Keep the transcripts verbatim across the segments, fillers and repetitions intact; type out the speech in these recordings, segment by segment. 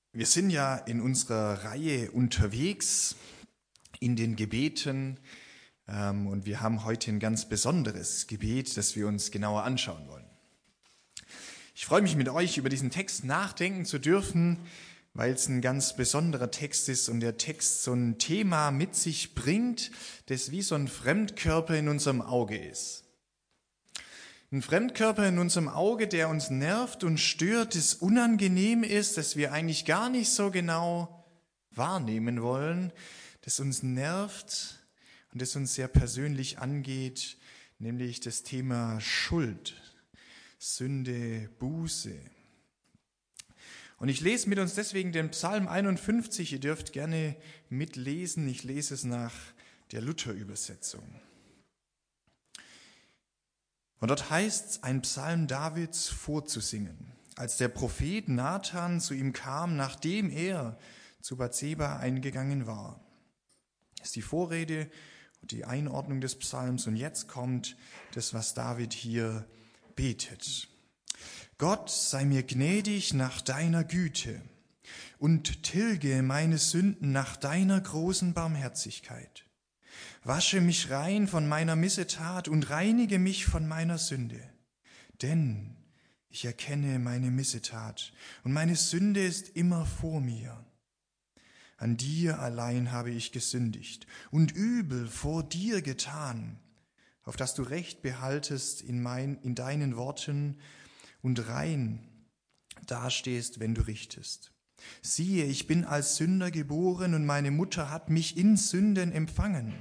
Wir sind ja in unserer Reihe unterwegs in den Gebeten ähm, und wir haben heute ein ganz besonderes Gebet, das wir uns genauer anschauen wollen. Ich freue mich mit euch über diesen Text nachdenken zu dürfen, weil es ein ganz besonderer Text ist und der Text so ein Thema mit sich bringt, das wie so ein Fremdkörper in unserem Auge ist. Ein Fremdkörper in unserem Auge, der uns nervt und stört, das unangenehm ist, das wir eigentlich gar nicht so genau wahrnehmen wollen, das uns nervt und das uns sehr persönlich angeht, nämlich das Thema Schuld, Sünde, Buße. Und ich lese mit uns deswegen den Psalm einundfünfzig, ihr dürft gerne mitlesen, ich lese es nach der Luther-Übersetzung. Und dort heißt es, ein Psalm Davids vorzusingen, als der Prophet Nathan zu ihm kam, nachdem er zu Bathseba eingegangen war. Das ist die Vorrede und die Einordnung des Psalms. Und jetzt kommt das, was David hier betet. Gott, sei mir gnädig nach deiner Güte und tilge meine Sünden nach deiner großen Barmherzigkeit. Wasche mich rein von meiner Missetat und reinige mich von meiner Sünde. Denn ich erkenne meine Missetat und meine Sünde ist immer vor mir. An dir allein habe ich gesündigt und Übel vor dir getan, auf dass du Recht behaltest in, mein, in deinen Worten und rein dastehst, wenn du richtest. Siehe, ich bin als Sünder geboren und meine Mutter hat mich in Sünden empfangen.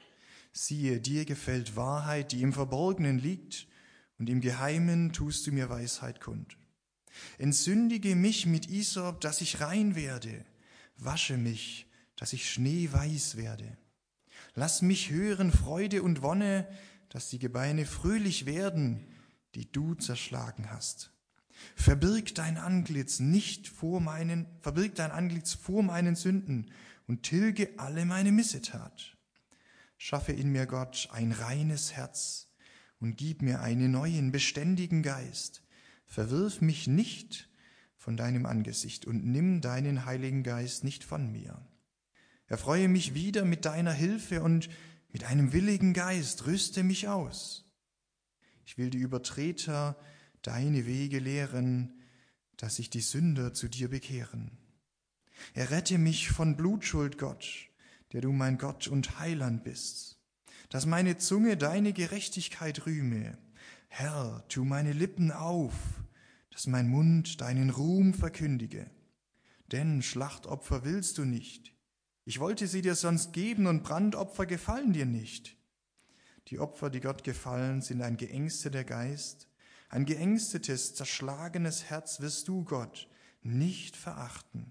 Siehe, dir gefällt Wahrheit, die im Verborgenen liegt, und im Geheimen tust du mir Weisheit kund. Entsündige mich mit Isop, dass ich rein werde. Wasche mich, dass ich schneeweiß werde. Lass mich hören Freude und Wonne, dass die Gebeine fröhlich werden, die du zerschlagen hast. Verbirg dein Antlitz nicht vor meinen, verbirg dein Antlitz vor meinen Sünden und tilge alle meine Missetat. Schaffe in mir, Gott, ein reines Herz und gib mir einen neuen, beständigen Geist. Verwirf mich nicht von deinem Angesicht und nimm deinen Heiligen Geist nicht von mir. Erfreue mich wieder mit deiner Hilfe und mit einem willigen Geist rüste mich aus. Ich will die Übertreter deine Wege lehren, dass sich die Sünder zu dir bekehren. Errette mich von Blutschuld, Gott, der du mein Gott und Heiland bist, dass meine Zunge deine Gerechtigkeit rühme. Herr, tu meine Lippen auf, dass mein Mund deinen Ruhm verkündige. Denn Schlachtopfer willst du nicht. Ich wollte sie dir sonst geben und Brandopfer gefallen dir nicht. Die Opfer, die Gott gefallen, sind ein geängsteter Geist, ein geängstetes, zerschlagenes Herz wirst du, Gott, nicht verachten.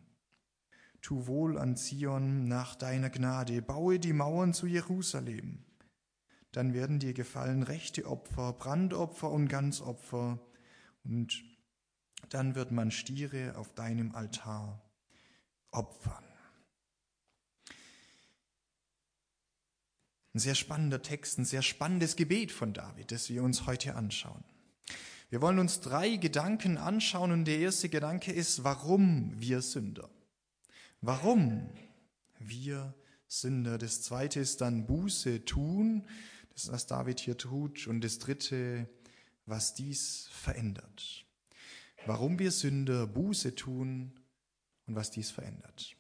Tu wohl an Zion nach deiner Gnade, baue die Mauern zu Jerusalem. Dann werden dir gefallen rechte Opfer, Brandopfer und Ganzopfer, und dann wird man Stiere auf deinem Altar opfern. Ein sehr spannender Text, ein sehr spannendes Gebet von David, das wir uns heute anschauen. Wir wollen uns drei Gedanken anschauen und der erste Gedanke ist, warum wir Sünder. Warum wir Sünder. Das zweite ist dann Buße tun, das ist, was David hier tut. Und das dritte, was dies verändert. Warum wir Sünder, Buße tun und was dies verändert.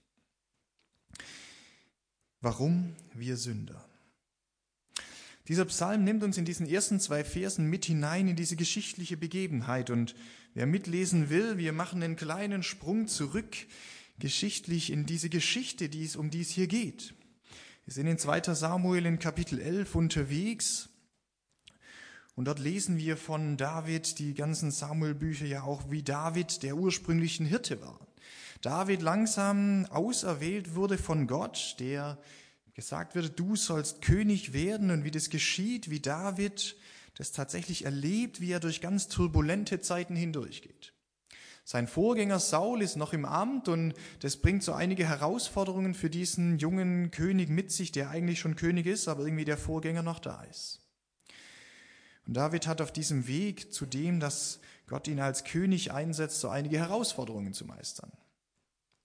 Warum wir Sünder. Dieser Psalm nimmt uns in diesen ersten zwei Versen mit hinein in diese geschichtliche Begebenheit. Und wer mitlesen will, wir machen einen kleinen Sprung zurück geschichtlich in diese Geschichte, die es, um die es hier geht. Wir sind in zweiter Samuel in Kapitel elf unterwegs und dort lesen wir von David, die ganzen Samuel-Bücher ja auch, wie David der ursprünglichen Hirte war. David langsam auserwählt wurde von Gott, der gesagt wird, du sollst König werden, und wie das geschieht, wie David das tatsächlich erlebt, wie er durch ganz turbulente Zeiten hindurchgeht. Sein Vorgänger Saul ist noch im Amt und das bringt so einige Herausforderungen für diesen jungen König mit sich, der eigentlich schon König ist, aber irgendwie der Vorgänger noch da ist. Und David hat auf diesem Weg zu dem, dass Gott ihn als König einsetzt, so einige Herausforderungen zu meistern.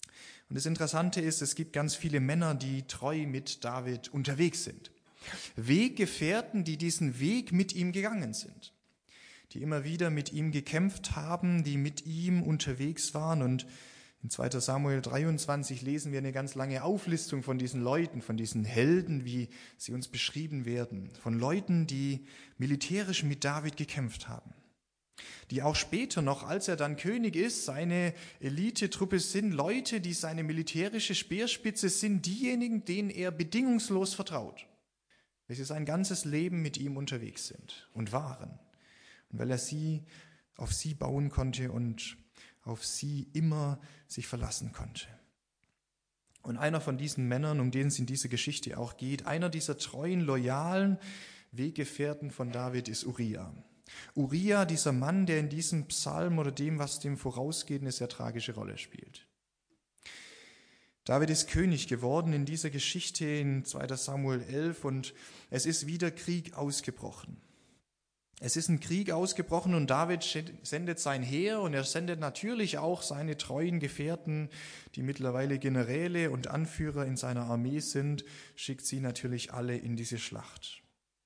Und das Interessante ist, es gibt ganz viele Männer, die treu mit David unterwegs sind. Weggefährten, die diesen Weg mit ihm gegangen sind, die immer wieder mit ihm gekämpft haben, die mit ihm unterwegs waren. Und in zweiter Samuel dreiundzwanzig lesen wir eine ganz lange Auflistung von diesen Leuten, von diesen Helden, wie sie uns beschrieben werden, von Leuten, die militärisch mit David gekämpft haben, die auch später noch, als er dann König ist, seine Elitetruppe sind, Leute, die seine militärische Speerspitze sind, diejenigen, denen er bedingungslos vertraut, weil sie sein ganzes Leben mit ihm unterwegs sind und waren. Und weil er sie auf sie bauen konnte und auf sie immer sich verlassen konnte. Und einer von diesen Männern, um den es in dieser Geschichte auch geht, einer dieser treuen, loyalen Weggefährten von David ist Uriah. Uriah, dieser Mann, der in diesem Psalm oder dem, was dem vorausgeht, eine sehr tragische Rolle spielt. David ist König geworden in dieser Geschichte in zweiter Samuel elf und es ist wieder Krieg ausgebrochen. Es ist ein Krieg ausgebrochen und David sendet sein Heer und er sendet natürlich auch seine treuen Gefährten, die mittlerweile Generäle und Anführer in seiner Armee sind, schickt sie natürlich alle in diese Schlacht.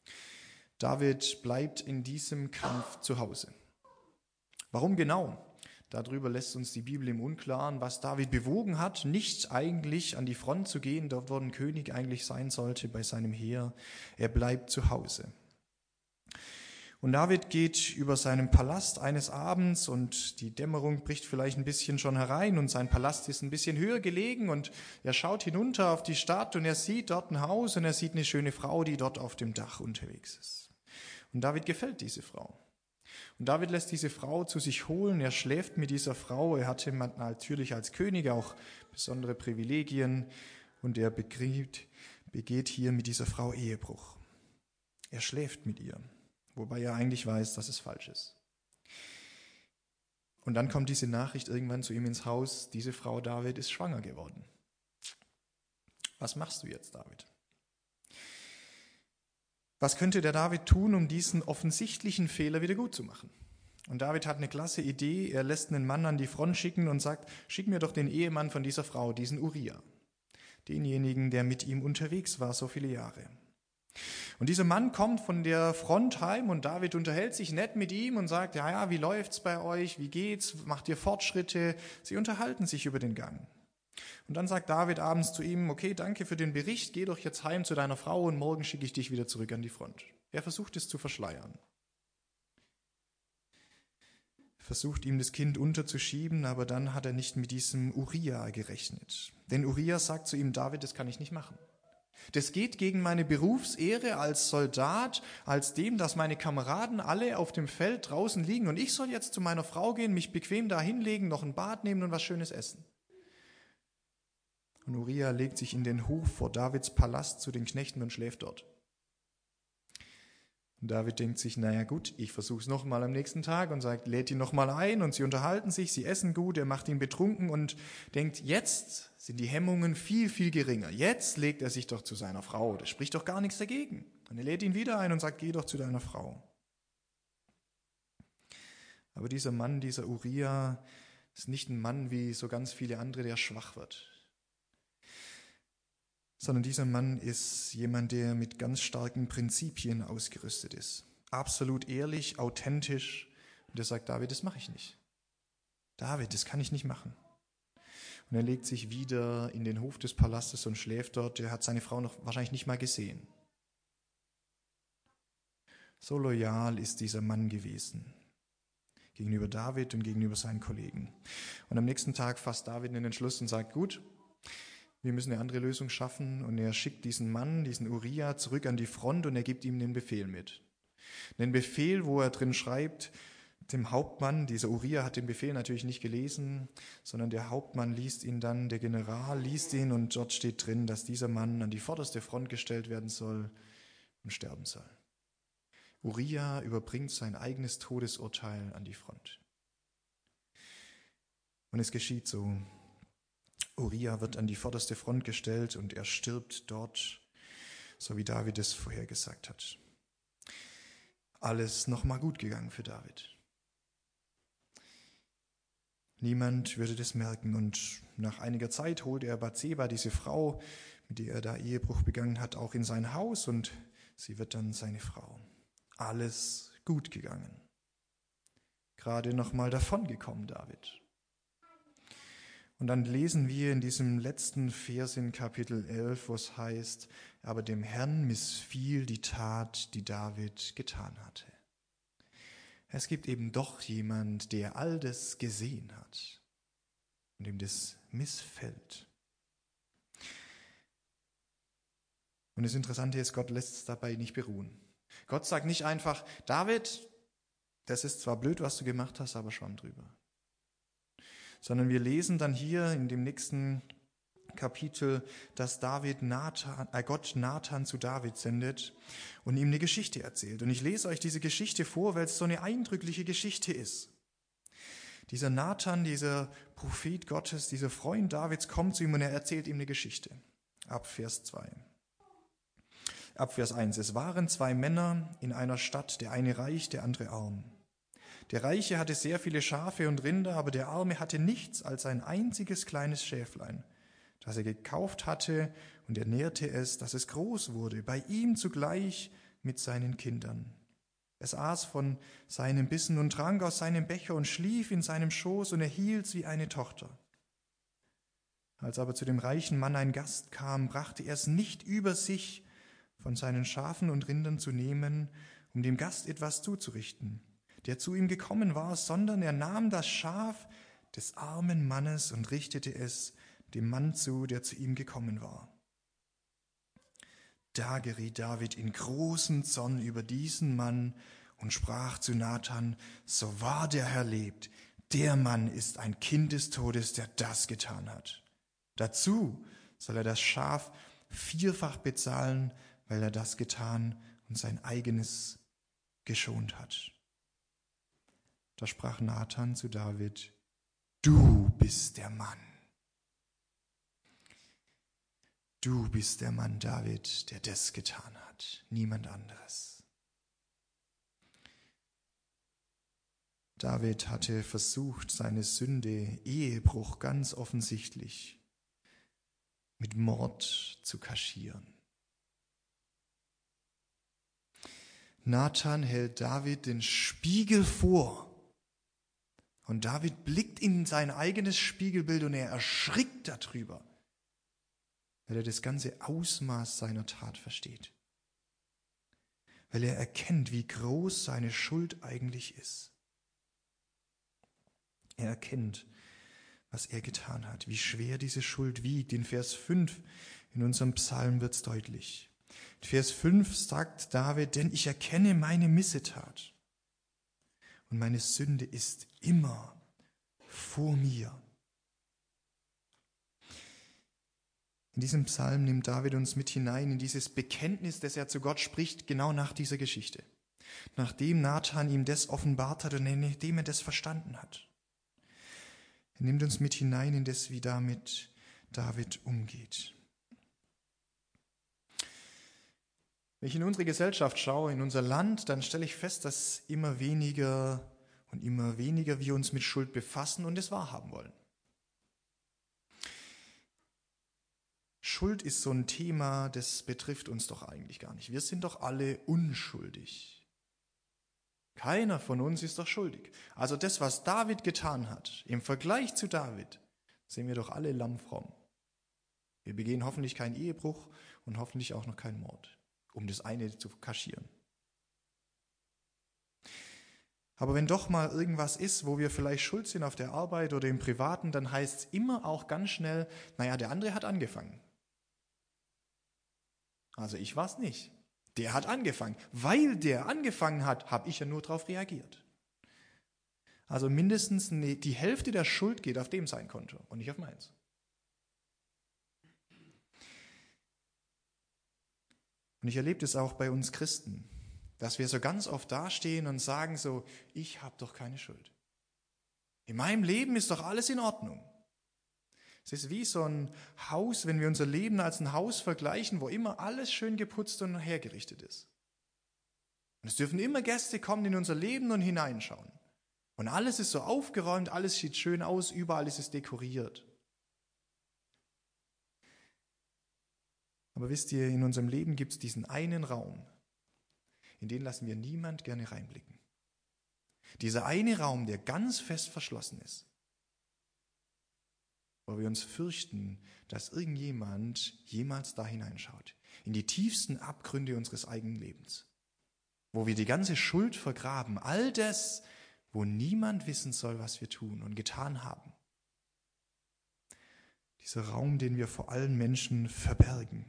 David bleibt in diesem Kampf zu Hause. Warum genau? Darüber lässt uns die Bibel im Unklaren, was David bewogen hat, nicht eigentlich an die Front zu gehen, dort wo ein König eigentlich sein sollte bei seinem Heer. Er bleibt zu Hause. Und David geht über seinen Palast eines Abends und die Dämmerung bricht vielleicht ein bisschen schon herein und sein Palast ist ein bisschen höher gelegen und er schaut hinunter auf die Stadt und er sieht dort ein Haus und er sieht eine schöne Frau, die dort auf dem Dach unterwegs ist. Und David gefällt diese Frau. Und David lässt diese Frau zu sich holen, er schläft mit dieser Frau, er hatte natürlich als König auch besondere Privilegien und er begeht, begeht hier mit dieser Frau Ehebruch. Er schläft mit ihr. Wobei er eigentlich weiß, dass es falsch ist. Und dann kommt diese Nachricht irgendwann zu ihm ins Haus, diese Frau David ist schwanger geworden. Was machst du jetzt, David? Was könnte der David tun, um diesen offensichtlichen Fehler wieder gut zu machen? Und David hat eine klasse Idee, er lässt einen Mann an die Front schicken und sagt, schick mir doch den Ehemann von dieser Frau, diesen Uriah, denjenigen, der mit ihm unterwegs war so viele Jahre. Und dieser Mann kommt von der Front heim und David unterhält sich nett mit ihm und sagt, ja, ja, wie läuft's bei euch, wie geht's, macht ihr Fortschritte? Sie unterhalten sich über den Gang. Und dann sagt David abends zu ihm, okay, danke für den Bericht, geh doch jetzt heim zu deiner Frau und morgen schicke ich dich wieder zurück an die Front. Er versucht es zu verschleiern. Er versucht ihm das Kind unterzuschieben, aber dann hat er nicht mit diesem Uriah gerechnet. Denn Uriah sagt zu ihm, David, das kann ich nicht machen. Das geht gegen meine Berufsehre als Soldat, als dem, dass meine Kameraden alle auf dem Feld draußen liegen und ich soll jetzt zu meiner Frau gehen, mich bequem da hinlegen, noch ein Bad nehmen und was Schönes essen. Und Uriah legt sich in den Hof vor Davids Palast zu den Knechten und schläft dort. Und David denkt sich, naja gut, ich versuche es nochmal am nächsten Tag und sagt, lädt ihn nochmal ein und sie unterhalten sich, sie essen gut, er macht ihn betrunken und denkt, jetzt sind die Hemmungen viel, viel geringer. Jetzt legt er sich doch zu seiner Frau, das spricht doch gar nichts dagegen. Und er lädt ihn wieder ein und sagt, geh doch zu deiner Frau. Aber dieser Mann, dieser Uriah, ist nicht ein Mann wie so ganz viele andere, der schwach wird. Sondern dieser Mann ist jemand, der mit ganz starken Prinzipien ausgerüstet ist. Absolut ehrlich, authentisch. Und er sagt, David, das mache ich nicht. David, das kann ich nicht machen. Und er legt sich wieder in den Hof des Palastes und schläft dort. Er hat seine Frau noch wahrscheinlich nicht mal gesehen. So loyal ist dieser Mann gewesen gegenüber David und gegenüber seinen Kollegen. Und am nächsten Tag fasst David einen Entschluss und sagt, gut, wir müssen eine andere Lösung schaffen. Und er schickt diesen Mann, diesen Uriah, zurück an die Front und er gibt ihm den Befehl mit. Den Befehl, wo er drin schreibt, dem Hauptmann, dieser Uriah hat den Befehl natürlich nicht gelesen, sondern der Hauptmann liest ihn dann, der General liest ihn und dort steht drin, dass dieser Mann an die vorderste Front gestellt werden soll und sterben soll. Uriah überbringt sein eigenes Todesurteil an die Front. Und es geschieht so. Uriah wird an die vorderste Front gestellt und er stirbt dort, so wie David es vorhergesagt hat. Alles nochmal gut gegangen für David. Niemand würde das merken. Und nach einiger Zeit holte er Bathseba, diese Frau, mit der er da Ehebruch begangen hat, auch in sein Haus und sie wird dann seine Frau. Alles gut gegangen. Gerade noch mal davongekommen, David. Und dann lesen wir in diesem letzten Vers in Kapitel elf, wo es heißt, aber dem Herrn missfiel die Tat, die David getan hatte. Es gibt eben doch jemand, der all das gesehen hat und dem das missfällt. Und das Interessante ist, Gott lässt es dabei nicht beruhen. Gott sagt nicht einfach, David, das ist zwar blöd, was du gemacht hast, aber schwamm drüber. Sondern wir lesen dann hier in dem nächsten Kapitel, dass David Nathan, äh Gott Nathan zu David sendet und ihm eine Geschichte erzählt. Und ich lese euch diese Geschichte vor, weil es so eine eindrückliche Geschichte ist. Dieser Nathan, dieser Prophet Gottes, dieser Freund Davids kommt zu ihm und er erzählt ihm eine Geschichte. Ab Vers zwei. Ab Vers eins. Es waren zwei Männer in einer Stadt, der eine reich, der andere arm. Der Reiche hatte sehr viele Schafe und Rinder, aber der Arme hatte nichts als ein einziges kleines Schäflein, das er gekauft hatte, und er nährte es, dass es groß wurde, bei ihm zugleich mit seinen Kindern. Es aß von seinem Bissen und trank aus seinem Becher und schlief in seinem Schoß und er hielt's wie eine Tochter. Als aber zu dem reichen Mann ein Gast kam, brachte er es nicht über sich, von seinen Schafen und Rindern zu nehmen, um dem Gast etwas zuzurichten, der zu ihm gekommen war, sondern er nahm das Schaf des armen Mannes und richtete es dem Mann zu, der zu ihm gekommen war. Da geriet David in großen Zorn über diesen Mann und sprach zu Nathan, so wahr der Herr lebt, der Mann ist ein Kind des Todes, der das getan hat. Dazu soll er das Schaf vierfach bezahlen, weil er das getan und sein eigenes geschont hat. Da sprach Nathan zu David, du bist der Mann. Du bist der Mann, David, der das getan hat, niemand anderes. David hatte versucht, seine Sünde, Ehebruch ganz offensichtlich, mit Mord zu kaschieren. Nathan hält David den Spiegel vor und David blickt in sein eigenes Spiegelbild und er erschrickt darüber, weil er das ganze Ausmaß seiner Tat versteht, weil er erkennt, wie groß seine Schuld eigentlich ist. Er erkennt, was er getan hat, wie schwer diese Schuld wiegt. In Vers fünf in unserem Psalm wird es deutlich. In Vers fünf sagt David, denn ich erkenne meine Missetat und meine Sünde ist immer vor mir. In diesem Psalm nimmt David uns mit hinein in dieses Bekenntnis, das er zu Gott spricht, genau nach dieser Geschichte. Nachdem Nathan ihm das offenbart hat und nachdem er das verstanden hat. Er nimmt uns mit hinein in das, wie damit David umgeht. Wenn ich in unsere Gesellschaft schaue, in unser Land, dann stelle ich fest, dass immer weniger und immer weniger wir uns mit Schuld befassen und es wahrhaben wollen. Schuld ist so ein Thema, das betrifft uns doch eigentlich gar nicht. Wir sind doch alle unschuldig. Keiner von uns ist doch schuldig. Also das, was David getan hat, im Vergleich zu David, sind wir doch alle lammfromm. Wir begehen hoffentlich keinen Ehebruch und hoffentlich auch noch keinen Mord, um das eine zu kaschieren. Aber wenn doch mal irgendwas ist, wo wir vielleicht schuld sind auf der Arbeit oder im Privaten, dann heißt es immer auch ganz schnell, naja, der andere hat angefangen. Also ich war es nicht. Der hat angefangen. Weil der angefangen hat, habe ich ja nur darauf reagiert. Also mindestens die Hälfte der Schuld geht auf dem sein Konto und nicht auf meins. Und ich erlebe das auch bei uns Christen, dass wir so ganz oft dastehen und sagen so, ich habe doch keine Schuld. In meinem Leben ist doch alles in Ordnung. Es ist wie so ein Haus, wenn wir unser Leben als ein Haus vergleichen, wo immer alles schön geputzt und hergerichtet ist. Und es dürfen immer Gäste kommen in unser Leben und hineinschauen. Und alles ist so aufgeräumt, alles sieht schön aus, überall ist es dekoriert. Aber wisst ihr, in unserem Leben gibt es diesen einen Raum, in den lassen wir niemand gerne reinblicken. Dieser eine Raum, der ganz fest verschlossen ist, wo wir uns fürchten, dass irgendjemand jemals da hineinschaut, in die tiefsten Abgründe unseres eigenen Lebens, wo wir die ganze Schuld vergraben, all das, wo niemand wissen soll, was wir tun und getan haben. Dieser Raum, den wir vor allen Menschen verbergen.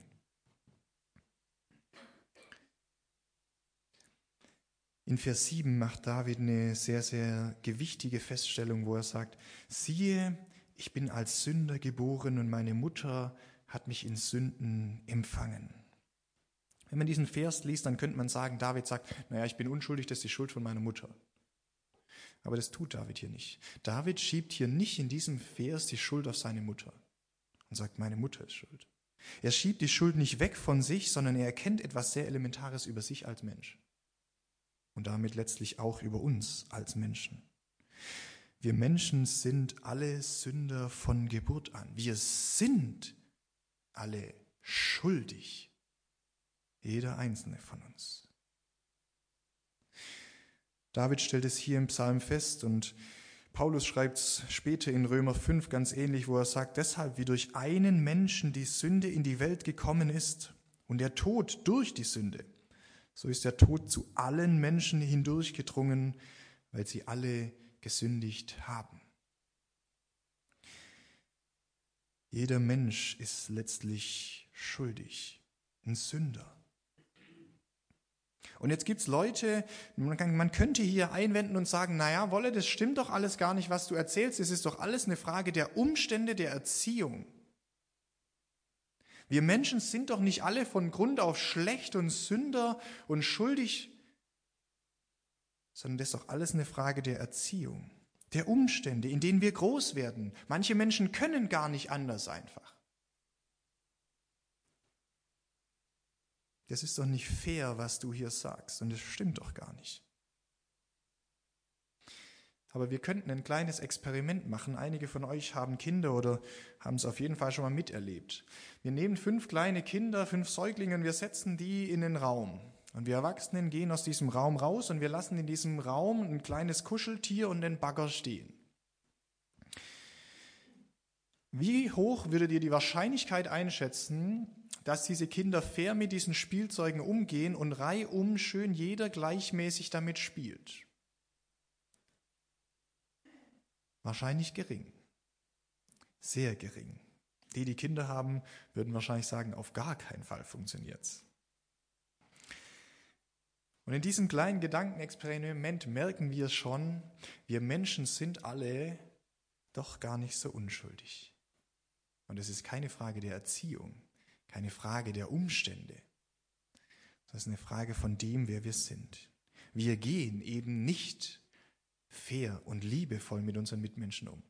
In Vers sieben macht David eine sehr, sehr gewichtige Feststellung, wo er sagt, siehe, ich bin als Sünder geboren und meine Mutter hat mich in Sünden empfangen. Wenn man diesen Vers liest, dann könnte man sagen, David sagt, naja, ich bin unschuldig, das ist die Schuld von meiner Mutter. Aber das tut David hier nicht. David schiebt hier nicht in diesem Vers die Schuld auf seine Mutter und sagt, meine Mutter ist schuld. Er schiebt die Schuld nicht weg von sich, sondern er erkennt etwas sehr Elementares über sich als Mensch. Und damit letztlich auch über uns als Menschen. Wir Menschen sind alle Sünder von Geburt an. Wir sind alle schuldig. Jeder einzelne von uns. David stellt es hier im Psalm fest und Paulus schreibt es später in Römer fünf ganz ähnlich, wo er sagt, deshalb wie durch einen Menschen die Sünde in die Welt gekommen ist und der Tod durch die Sünde, so ist der Tod zu allen Menschen hindurchgedrungen, weil sie alle gesündigt haben. Jeder Mensch ist letztlich schuldig, ein Sünder. Und jetzt gibt es Leute, man könnte hier einwenden und sagen, naja, Wolle, das stimmt doch alles gar nicht, was du erzählst. Es ist doch alles eine Frage der Umstände, der Erziehung. Wir Menschen sind doch nicht alle von Grund auf schlecht und Sünder und schuldig, sondern das ist doch alles eine Frage der Erziehung, der Umstände, in denen wir groß werden. Manche Menschen können gar nicht anders einfach. Das ist doch nicht fair, was du hier sagst, und das stimmt doch gar nicht. Aber wir könnten ein kleines Experiment machen. Einige von euch haben Kinder oder haben es auf jeden Fall schon mal miterlebt. Wir nehmen fünf kleine Kinder, fünf Säuglinge und wir setzen die in den Raum. Und wir Erwachsenen gehen aus diesem Raum raus und wir lassen in diesem Raum ein kleines Kuscheltier und den Bagger stehen. Wie hoch würdet ihr die Wahrscheinlichkeit einschätzen, dass diese Kinder fair mit diesen Spielzeugen umgehen und reihum schön jeder gleichmäßig damit spielt? Wahrscheinlich gering. Sehr gering. Die, die Kinder haben, würden wahrscheinlich sagen, auf gar keinen Fall funktioniert's. Und in diesem kleinen Gedankenexperiment merken wir schon, wir Menschen sind alle doch gar nicht so unschuldig. Und es ist keine Frage der Erziehung, keine Frage der Umstände. Das ist eine Frage von dem, wer wir sind. Wir gehen eben nicht fair und liebevoll mit unseren Mitmenschen um.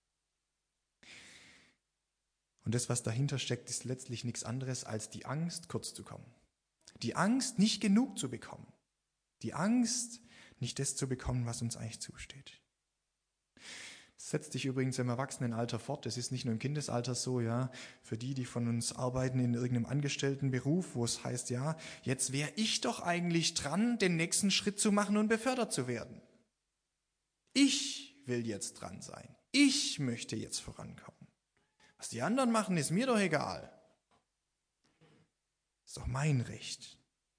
Und das, was dahinter steckt, ist letztlich nichts anderes als die Angst, kurz zu kommen. Die Angst, nicht genug zu bekommen. Die Angst, nicht das zu bekommen, was uns eigentlich zusteht. Das setzt sich übrigens im Erwachsenenalter fort. Das ist nicht nur im Kindesalter so, ja. Für die, die von uns arbeiten in irgendeinem Angestelltenberuf, wo es heißt, ja, jetzt wäre ich doch eigentlich dran, den nächsten Schritt zu machen und befördert zu werden. Ich will jetzt dran sein. Ich möchte jetzt vorankommen. Was die anderen machen, ist mir doch egal. Ist doch mein Recht.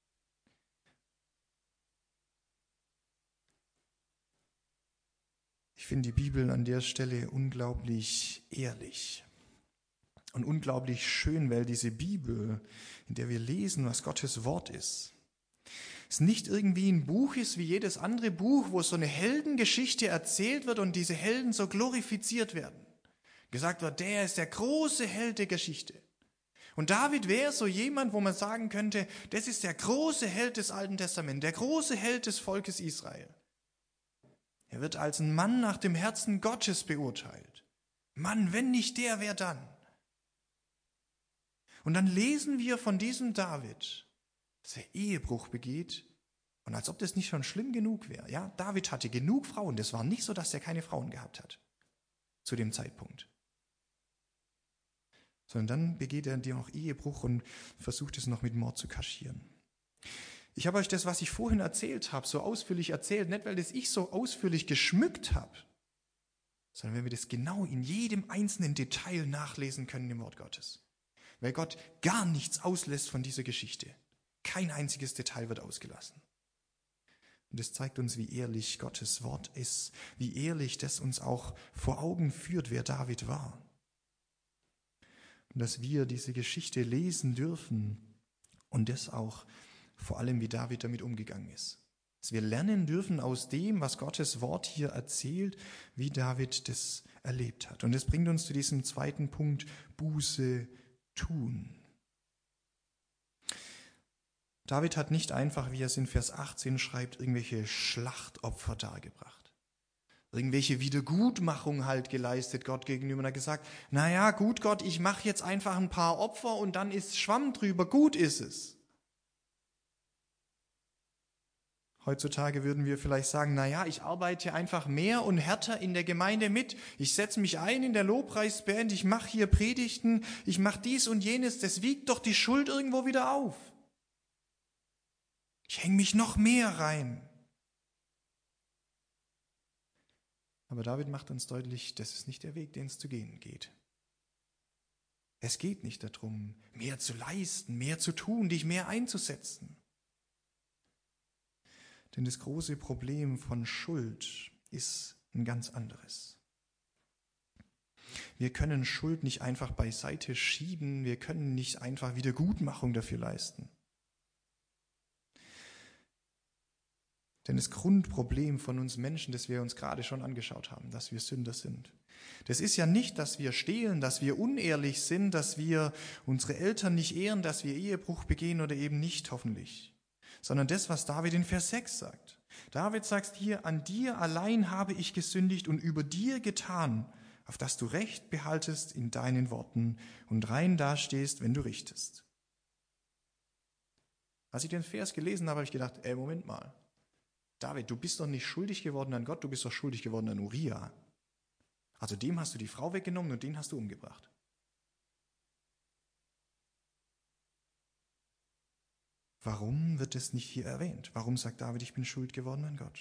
Ich finde die Bibel an der Stelle unglaublich ehrlich und unglaublich schön, weil diese Bibel, in der wir lesen, was Gottes Wort ist, es nicht irgendwie ein Buch ist wie jedes andere Buch, wo so eine Heldengeschichte erzählt wird und diese Helden so glorifiziert werden. Gesagt wird, der ist der große Held der Geschichte. Und David wäre so jemand, wo man sagen könnte, das ist der große Held des Alten Testaments, der große Held des Volkes Israel. Er wird als ein Mann nach dem Herzen Gottes beurteilt. Mann, wenn nicht der, wer dann? Und dann lesen wir von diesem David, dass er Ehebruch begeht Und als ob das nicht schon schlimm genug wäre. Ja, David hatte genug Frauen. Das war nicht so, dass er keine Frauen gehabt hat zu dem Zeitpunkt. Sondern dann begeht er dir noch Ehebruch und versucht es noch mit Mord zu kaschieren. Ich habe euch das, was ich vorhin erzählt habe, so ausführlich erzählt, nicht weil das ich so ausführlich geschmückt habe, sondern weil wir das genau in jedem einzelnen Detail nachlesen können im Wort Gottes. Weil Gott gar nichts auslässt von dieser Geschichte. Kein einziges Detail wird ausgelassen. Und das zeigt uns, wie ehrlich Gottes Wort ist, wie ehrlich das uns auch vor Augen führt, wer David war. Und dass wir diese Geschichte lesen dürfen und das auch vor allem, wie David damit umgegangen ist. Dass wir lernen dürfen aus dem, was Gottes Wort hier erzählt, wie David das erlebt hat. Und das bringt uns zu diesem zweiten Punkt, Buße tun. David hat nicht einfach, wie er es in Vers achtzehn schreibt, irgendwelche Schlachtopfer dargebracht. Irgendwelche Wiedergutmachung halt geleistet Gott gegenüber und hat gesagt, naja, gut Gott, ich mache jetzt einfach ein paar Opfer und dann ist Schwamm drüber, gut ist es. Heutzutage würden wir vielleicht sagen, naja, ich arbeite einfach mehr und härter in der Gemeinde mit. Ich setze mich ein in der Lobpreisband, ich mache hier Predigten, ich mache dies und jenes, das wiegt doch die Schuld irgendwo wieder auf. Ich hänge mich noch mehr rein. Aber David macht uns deutlich, das ist nicht der Weg, den es zu gehen geht. Es geht nicht darum, mehr zu leisten, mehr zu tun, dich mehr einzusetzen. Denn das große Problem von Schuld ist ein ganz anderes. Wir können Schuld nicht einfach beiseite schieben, wir können nicht einfach Wiedergutmachung dafür leisten. Denn das Grundproblem von uns Menschen, das wir uns gerade schon angeschaut haben, dass wir Sünder sind, das ist ja nicht, dass wir stehlen, dass wir unehrlich sind, dass wir unsere Eltern nicht ehren, dass wir Ehebruch begehen oder eben nicht, hoffentlich. Sondern das, was David in Vers sechs sagt. David sagt hier, an dir allein habe ich gesündigt und über dir getan, auf dass du Recht behaltest in deinen Worten und rein dastehst, wenn du richtest. Als ich den Vers gelesen habe, habe ich gedacht, ey, Moment mal. David, du bist doch nicht schuldig geworden an Gott, du bist doch schuldig geworden an Uriah. Also dem hast du die Frau weggenommen und den hast du umgebracht. Warum wird es nicht hier erwähnt? Warum sagt David, ich bin schuld geworden an Gott?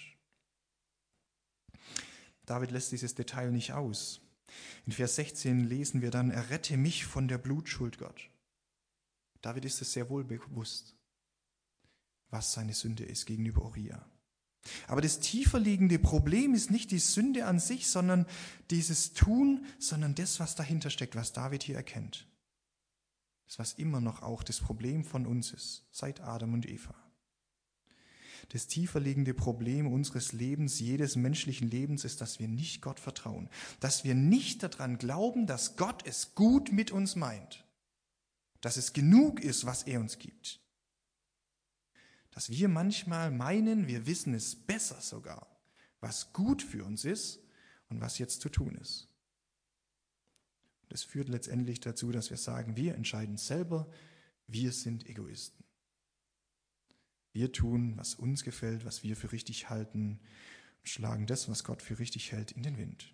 David lässt dieses Detail nicht aus. In Vers sechzehn lesen wir dann, errette mich von der Blutschuld, Gott. David ist es sehr wohl bewusst, was seine Sünde ist gegenüber Uriah. Aber das tiefer liegende Problem ist nicht die Sünde an sich, sondern dieses Tun, sondern das, was dahinter steckt, was David hier erkennt. Das, was immer noch auch das Problem von uns ist, seit Adam und Eva. Das tiefer liegende Problem unseres Lebens, jedes menschlichen Lebens, ist, dass wir nicht Gott vertrauen. Dass wir nicht daran glauben, dass Gott es gut mit uns meint. Dass es genug ist, was er uns gibt. Dass wir manchmal meinen, wir wissen es besser sogar, was gut für uns ist und was jetzt zu tun ist. Das führt letztendlich dazu, dass wir sagen, wir entscheiden selber, wir sind Egoisten. Wir tun, was uns gefällt, was wir für richtig halten und schlagen das, was Gott für richtig hält, in den Wind.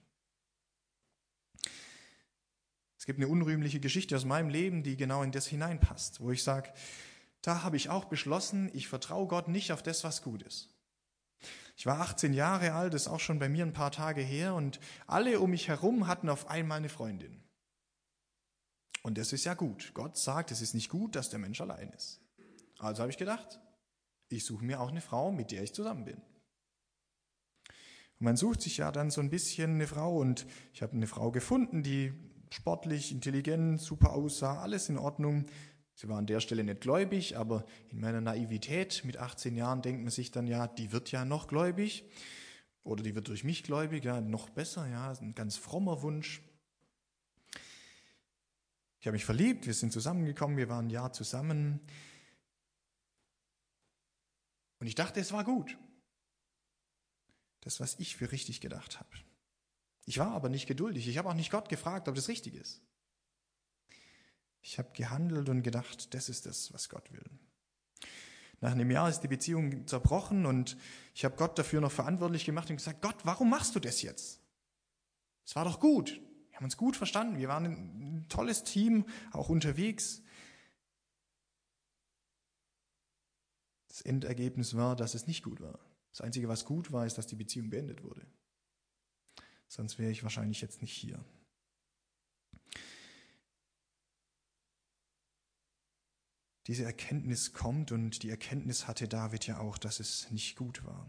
Es gibt eine unrühmliche Geschichte aus meinem Leben, die genau in das hineinpasst, wo ich sage, da habe ich auch beschlossen, ich vertraue Gott nicht auf das, was gut ist. Ich war achtzehn Jahre alt, das ist auch schon bei mir ein paar Tage her, und alle um mich herum hatten auf einmal eine Freundin. Und das ist ja gut. Gott sagt, es ist nicht gut, dass der Mensch allein ist. Also habe ich gedacht, ich suche mir auch eine Frau, mit der ich zusammen bin. Und man sucht sich ja dann so ein bisschen eine Frau, und ich habe eine Frau gefunden, die sportlich, intelligent, super aussah, alles in Ordnung. Sie war an der Stelle nicht gläubig, aber in meiner Naivität mit achtzehn Jahren denkt man sich dann, ja, die wird ja noch gläubig oder die wird durch mich gläubig, ja, noch besser, ja, ein ganz frommer Wunsch. Ich habe mich verliebt, wir sind zusammengekommen, wir waren ein Jahr zusammen und ich dachte, es war gut. Das, was ich für richtig gedacht habe. Ich war aber nicht geduldig, ich habe auch nicht Gott gefragt, ob das richtig ist. Ich habe gehandelt und gedacht, das ist das, was Gott will. Nach einem Jahr ist die Beziehung zerbrochen und ich habe Gott dafür noch verantwortlich gemacht und gesagt, Gott, warum machst du das jetzt? Es war doch gut. Wir haben uns gut verstanden. Wir waren ein tolles Team, auch unterwegs. Das Endergebnis war, dass es nicht gut war. Das Einzige, was gut war, ist, dass die Beziehung beendet wurde. Sonst wäre ich wahrscheinlich jetzt nicht hier. Diese Erkenntnis kommt und die Erkenntnis hatte David ja auch, dass es nicht gut war.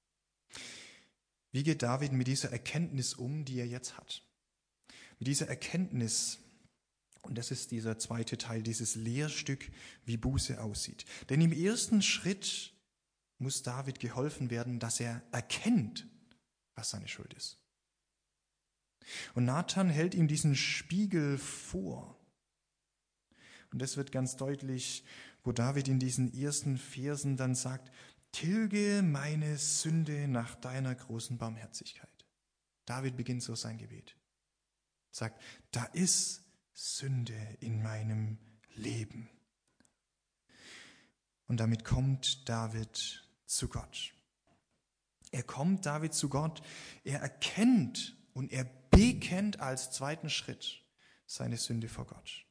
Wie geht David mit dieser Erkenntnis um, die er jetzt hat? Mit dieser Erkenntnis, und das ist dieser zweite Teil, dieses Lehrstück, wie Buße aussieht. Denn im ersten Schritt muss David geholfen werden, dass er erkennt, was seine Schuld ist. Und Nathan hält ihm diesen Spiegel vor. Und das wird ganz deutlich, wo David in diesen ersten Versen dann sagt, tilge meine Sünde nach deiner großen Barmherzigkeit. David beginnt so sein Gebet. Sagt, da ist Sünde in meinem Leben. Und damit kommt David zu Gott. Er kommt David zu Gott, er erkennt und er bekennt als zweiten Schritt seine Sünde vor Gott.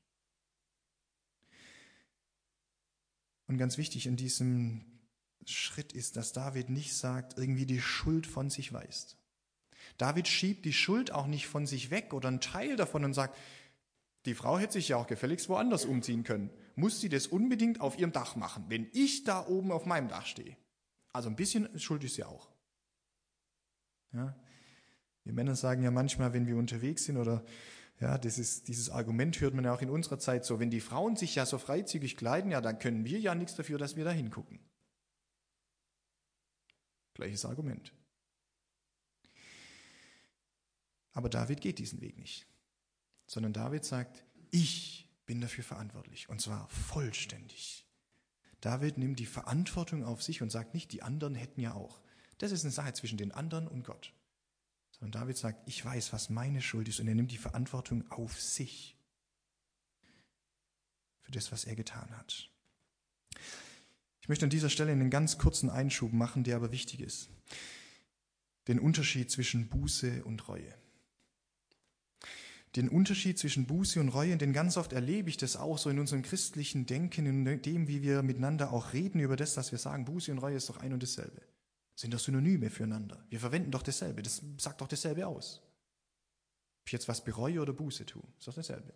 Und ganz wichtig in diesem Schritt ist, dass David nicht sagt, irgendwie die Schuld von sich weist. David schiebt die Schuld auch nicht von sich weg oder einen Teil davon und sagt, die Frau hätte sich ja auch gefälligst woanders umziehen können. Muss sie das unbedingt auf ihrem Dach machen, wenn ich da oben auf meinem Dach stehe? Also ein bisschen Schuld ist sie auch. Ja? Wir Männer sagen ja manchmal, wenn wir unterwegs sind oder ja, das ist, dieses Argument hört man ja auch in unserer Zeit so, wenn die Frauen sich ja so freizügig kleiden, ja, dann können wir ja nichts dafür, dass wir da hingucken. Gleiches Argument. Aber David geht diesen Weg nicht, sondern David sagt, ich bin dafür verantwortlich und zwar vollständig. David nimmt die Verantwortung auf sich und sagt nicht, die anderen hätten ja auch. Das ist eine Sache zwischen den anderen und Gott. Sondern David sagt, ich weiß, was meine Schuld ist und er nimmt die Verantwortung auf sich für das, was er getan hat. Ich möchte an dieser Stelle einen ganz kurzen Einschub machen, der aber wichtig ist. Den Unterschied zwischen Buße und Reue. Den Unterschied zwischen Buße und Reue, denn ganz oft erlebe ich das auch so in unserem christlichen Denken, in dem, wie wir miteinander auch reden über das, dass wir sagen, Buße und Reue ist doch ein und dasselbe. Sind doch Synonyme füreinander. Wir verwenden doch dasselbe, das sagt doch dasselbe aus. Ob ich jetzt was bereue oder Buße tue, ist doch dasselbe.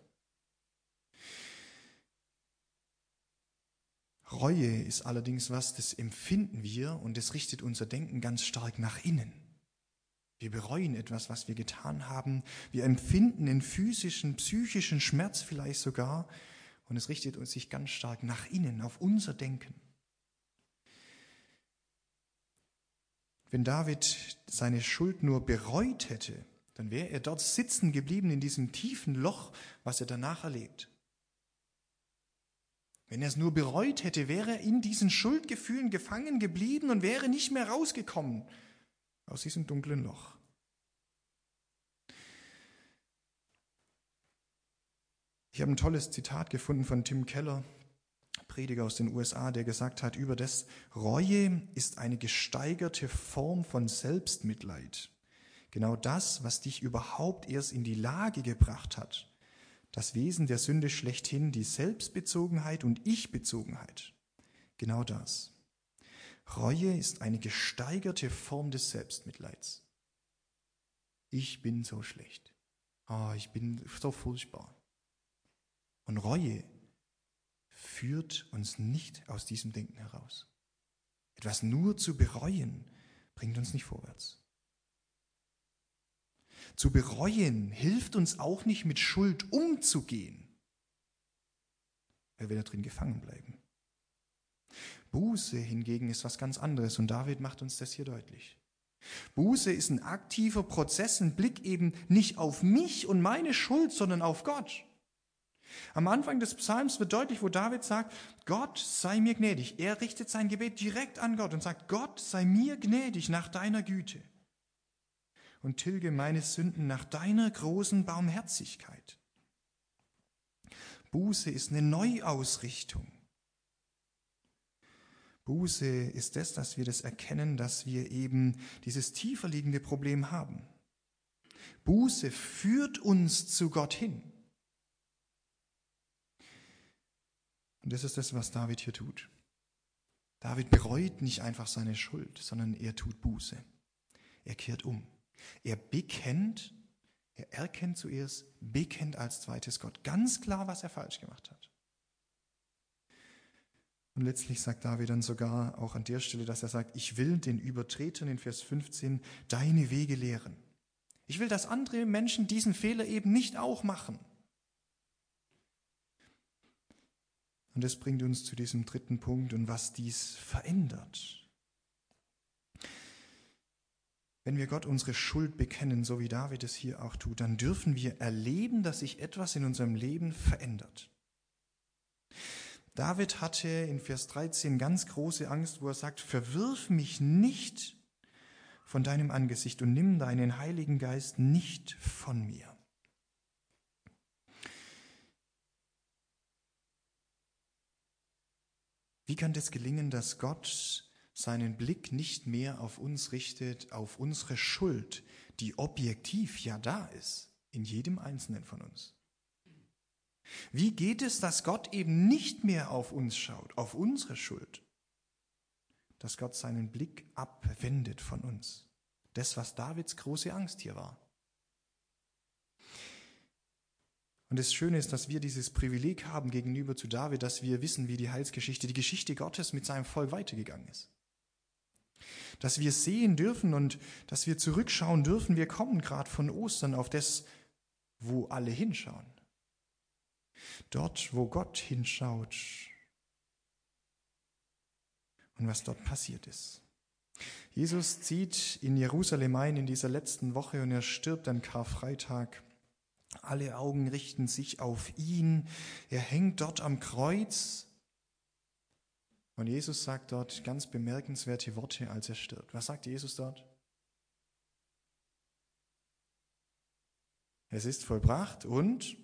Reue ist allerdings was, das empfinden wir und das richtet unser Denken ganz stark nach innen. Wir bereuen etwas, was wir getan haben. Wir empfinden einen physischen, psychischen Schmerz vielleicht sogar und es richtet uns sich ganz stark nach innen, auf unser Denken. Wenn David seine Schuld nur bereut hätte, dann wäre er dort sitzen geblieben in diesem tiefen Loch, was er danach erlebt. Wenn er es nur bereut hätte, wäre er in diesen Schuldgefühlen gefangen geblieben und wäre nicht mehr rausgekommen aus diesem dunklen Loch. Ich habe ein tolles Zitat gefunden von Tim Keller, Prediger aus den U S A, der gesagt hat, über das Reue ist eine gesteigerte Form von Selbstmitleid. Genau das, was dich überhaupt erst in die Lage gebracht hat, das Wesen der Sünde schlechthin, die Selbstbezogenheit und Ich-Bezogenheit. Genau das. Reue ist eine gesteigerte Form des Selbstmitleids. Ich bin so schlecht. Oh, ich bin so furchtbar. Und Reue führt uns nicht aus diesem Denken heraus. Etwas nur zu bereuen, bringt uns nicht vorwärts. Zu bereuen hilft uns auch nicht, mit Schuld umzugehen, weil wir da drin gefangen bleiben. Buße hingegen ist was ganz anderes und David macht uns das hier deutlich. Buße ist ein aktiver Prozess, ein Blick eben nicht auf mich und meine Schuld, sondern auf Gott. Am Anfang des Psalms wird deutlich, wo David sagt, Gott sei mir gnädig. Er richtet sein Gebet direkt an Gott und sagt, Gott sei mir gnädig nach deiner Güte und tilge meine Sünden nach deiner großen Barmherzigkeit. Buße ist eine Neuausrichtung. Buße ist es, dass wir das erkennen, dass wir eben dieses tiefer liegende Problem haben. Buße führt uns zu Gott hin. Und das ist das, was David hier tut. David bereut nicht einfach seine Schuld, sondern er tut Buße. Er kehrt um. Er bekennt, er erkennt zuerst, bekennt als zweites Gott ganz klar, was er falsch gemacht hat. Und letztlich sagt David dann sogar auch an der Stelle, dass er sagt, ich will den Übertretern in Vers fünfzehn deine Wege lehren. Ich will, dass andere Menschen diesen Fehler eben nicht auch machen. Und das bringt uns zu diesem dritten Punkt und was dies verändert. Wenn wir Gott unsere Schuld bekennen, so wie David es hier auch tut, dann dürfen wir erleben, dass sich etwas in unserem Leben verändert. David hatte in Vers dreizehn ganz große Angst, wo er sagt, verwirf mich nicht von deinem Angesicht und nimm deinen Heiligen Geist nicht von mir. Wie kann das gelingen, dass Gott seinen Blick nicht mehr auf uns richtet, auf unsere Schuld, die objektiv ja da ist, in jedem Einzelnen von uns? Wie geht es, dass Gott eben nicht mehr auf uns schaut, auf unsere Schuld? Dass Gott seinen Blick abwendet von uns. Das, was Davids große Angst hier war. Und das Schöne ist, dass wir dieses Privileg haben gegenüber zu David, dass wir wissen, wie die Heilsgeschichte, die Geschichte Gottes mit seinem Volk weitergegangen ist. Dass wir sehen dürfen und dass wir zurückschauen dürfen, wir kommen gerade von Ostern auf das, wo alle hinschauen. Dort, wo Gott hinschaut und was dort passiert ist. Jesus zieht in Jerusalem ein in dieser letzten Woche und er stirbt an Karfreitag. Alle Augen richten sich auf ihn. Er hängt dort am Kreuz. Und Jesus sagt dort ganz bemerkenswerte Worte, als er stirbt. Was sagt Jesus dort? Es ist vollbracht und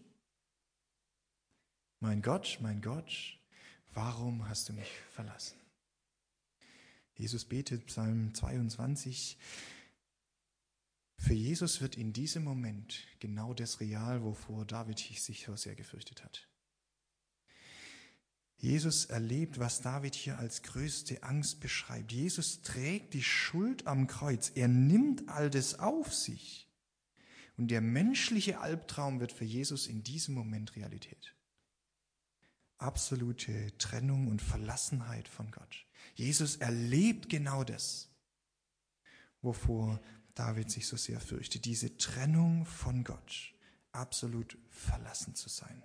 mein Gott, mein Gott, warum hast du mich verlassen? Jesus betet, Psalm zweiundzwanzig. Für Jesus wird in diesem Moment genau das real, wovor David sich so sehr gefürchtet hat. Jesus erlebt, was David hier als größte Angst beschreibt. Jesus trägt die Schuld am Kreuz. Er nimmt all das auf sich. Und der menschliche Albtraum wird für Jesus in diesem Moment Realität. Absolute Trennung und Verlassenheit von Gott. Jesus erlebt genau das, wovor David sich so sehr fürchtet. Diese Trennung von Gott. Absolut verlassen zu sein.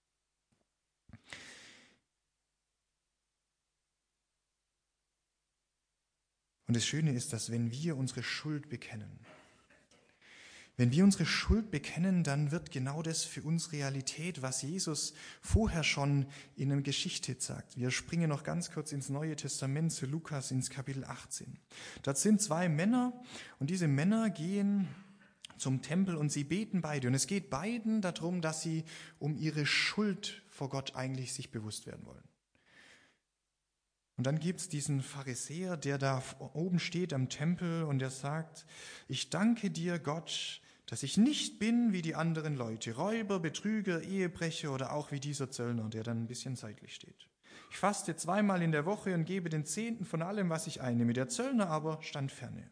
Und das Schöne ist, dass wenn wir unsere Schuld bekennen, wenn wir unsere Schuld bekennen, dann wird genau das für uns Realität, was Jesus vorher schon in einer Geschichte sagt. Wir springen noch ganz kurz ins Neue Testament zu Lukas, ins Kapitel achtzehn. Dort sind zwei Männer und diese Männer gehen zum Tempel und sie beten beide. Und es geht beiden darum, dass sie um ihre Schuld vor Gott eigentlich sich bewusst werden wollen. Und dann gibt es diesen Pharisäer, der da oben steht am Tempel und der sagt, ich danke dir, Gott, dass ich nicht bin wie die anderen Leute, Räuber, Betrüger, Ehebrecher oder auch wie dieser Zöllner, der dann ein bisschen seitlich steht. Ich faste zweimal in der Woche und gebe den Zehnten von allem, was ich einnehme. Der Zöllner aber stand ferne.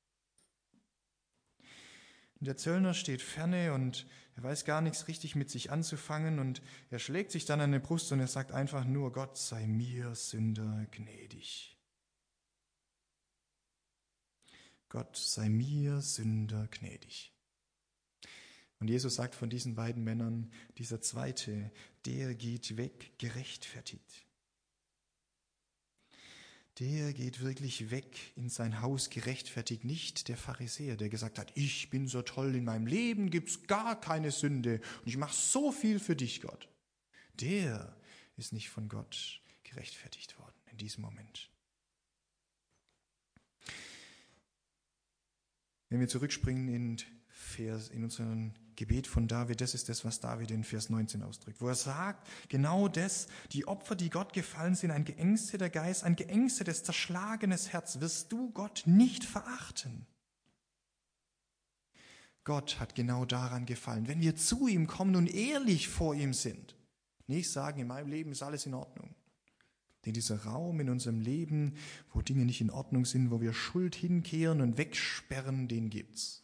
Und der Zöllner steht ferne und er weiß gar nichts richtig mit sich anzufangen und er schlägt sich dann an die Brust und er sagt einfach nur, Gott sei mir Sünder gnädig. Gott sei mir Sünder gnädig. Und Jesus sagt von diesen beiden Männern, dieser zweite, der geht weg gerechtfertigt. Der geht wirklich weg in sein Haus gerechtfertigt, nicht der Pharisäer, der gesagt hat, ich bin so toll, in meinem Leben gibt's gar keine Sünde und ich mache so viel für dich, Gott. Der ist nicht von Gott gerechtfertigt worden in diesem Moment. Wenn wir zurückspringen in Vers, in unserem Gebet von David, das ist das, was David in Vers neunzehn ausdrückt, wo er sagt, genau das, die Opfer, die Gott gefallen sind, ein geängsteter Geist, ein geängstetes, zerschlagenes Herz, wirst du Gott nicht verachten. Gott hat genau daran gefallen, wenn wir zu ihm kommen und ehrlich vor ihm sind. Nicht sagen, in meinem Leben ist alles in Ordnung. Denn dieser Raum in unserem Leben, wo Dinge nicht in Ordnung sind, wo wir Schuld hinkehren und wegsperren, den gibt's.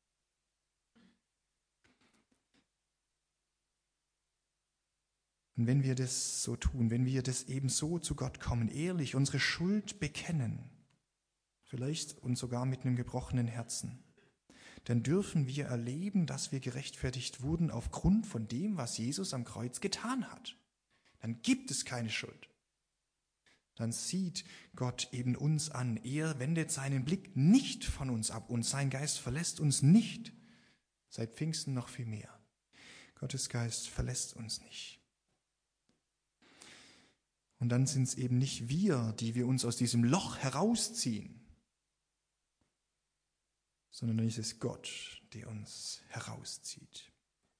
Und wenn wir das so tun, wenn wir das eben so zu Gott kommen, ehrlich unsere Schuld bekennen, vielleicht und sogar mit einem gebrochenen Herzen, dann dürfen wir erleben, dass wir gerechtfertigt wurden aufgrund von dem, was Jesus am Kreuz getan hat. Dann gibt es keine Schuld. Dann sieht Gott eben uns an. Er wendet seinen Blick nicht von uns ab und sein Geist verlässt uns nicht. Seit Pfingsten noch viel mehr. Gottes Geist verlässt uns nicht. Und dann sind es eben nicht wir, die wir uns aus diesem Loch herausziehen, sondern dann ist es Gott, der uns herauszieht.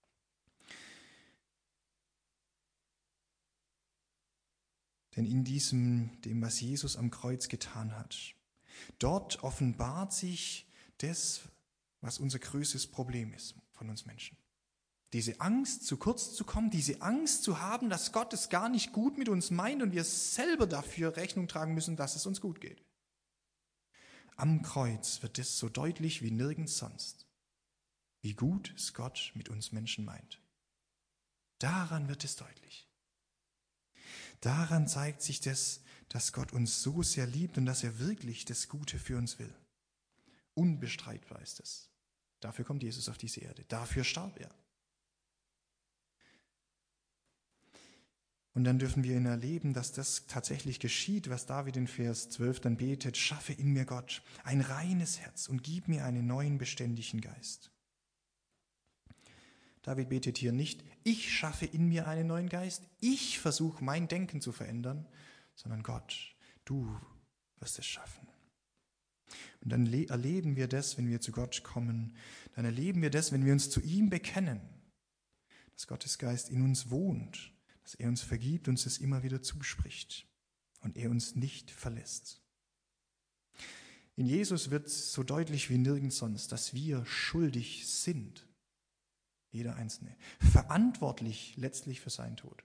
Denn in diesem, dem, was Jesus am Kreuz getan hat, dort offenbart sich das, was unser größtes Problem ist von uns Menschen. Diese Angst, zu kurz zu kommen, diese Angst zu haben, dass Gott es gar nicht gut mit uns meint und wir selber dafür Rechnung tragen müssen, dass es uns gut geht. Am Kreuz wird es so deutlich wie nirgends sonst, wie gut es Gott mit uns Menschen meint. Daran wird es deutlich. Daran zeigt sich das, dass Gott uns so sehr liebt und dass er wirklich das Gute für uns will. Unbestreitbar ist es. Dafür kommt Jesus auf diese Erde. Dafür starb er. Und dann dürfen wir ihn erleben, dass das tatsächlich geschieht, was David in Vers zwölf dann betet: Schaffe in mir, Gott, ein reines Herz und gib mir einen neuen, beständigen Geist. David betet hier nicht, ich schaffe in mir einen neuen Geist, ich versuche mein Denken zu verändern, sondern Gott, du wirst es schaffen. Und dann erleben wir das, wenn wir zu Gott kommen, dann erleben wir das, wenn wir uns zu ihm bekennen, dass Gottes Geist in uns wohnt, dass er uns vergibt, uns das immer wieder zuspricht und er uns nicht verlässt. In Jesus wird so deutlich wie nirgends sonst, dass wir schuldig sind, jeder Einzelne, verantwortlich letztlich für seinen Tod,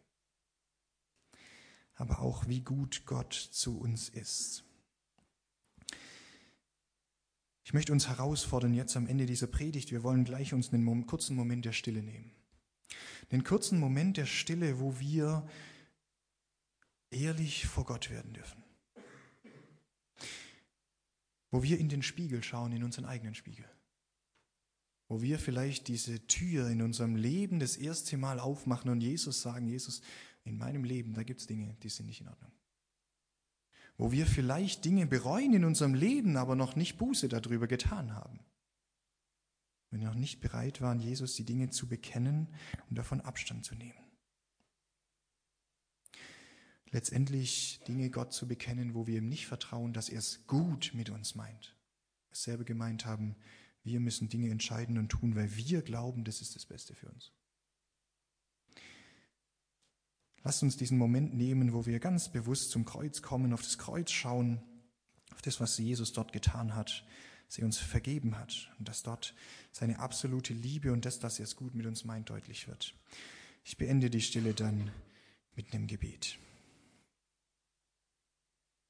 aber auch wie gut Gott zu uns ist. Ich möchte uns herausfordern jetzt am Ende dieser Predigt, wir wollen gleich uns einen kurzen Moment der Stille nehmen. Den kurzen Moment der Stille, wo wir ehrlich vor Gott werden dürfen. Wo wir in den Spiegel schauen, in unseren eigenen Spiegel. Wo wir vielleicht diese Tür in unserem Leben das erste Mal aufmachen und Jesus sagen, Jesus, in meinem Leben, da gibt es Dinge, die sind nicht in Ordnung. Wo wir vielleicht Dinge bereuen in unserem Leben, aber noch nicht Buße darüber getan haben. Wenn wir noch nicht bereit waren, Jesus die Dinge zu bekennen und davon Abstand zu nehmen. Letztendlich Dinge Gott zu bekennen, wo wir ihm nicht vertrauen, dass er es gut mit uns meint. Wir selber gemeint haben, wir müssen Dinge entscheiden und tun, weil wir glauben, das ist das Beste für uns. Lasst uns diesen Moment nehmen, wo wir ganz bewusst zum Kreuz kommen, auf das Kreuz schauen, auf das, was Jesus dort getan hat, dass er uns vergeben hat und dass dort seine absolute Liebe und das, dass er es gut mit uns meint, deutlich wird. Ich beende die Stille dann mit einem Gebet.